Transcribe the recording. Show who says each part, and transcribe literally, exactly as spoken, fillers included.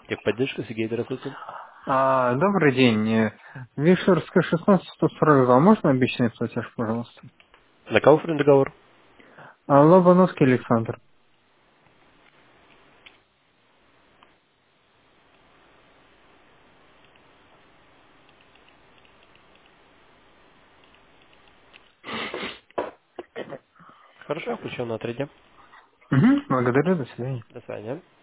Speaker 1: Техподдержка, Сергей, здравствуйте.
Speaker 2: А, добрый день. Э, Вишерская шестнадцать сто сорок два. Можно обещать платеж, пожалуйста?
Speaker 1: На кого оформлен договор?
Speaker 2: А, Лобановский Александр.
Speaker 1: Хорошо, включен на три дня.
Speaker 2: Угу, благодарю, до свидания.
Speaker 1: До свидания.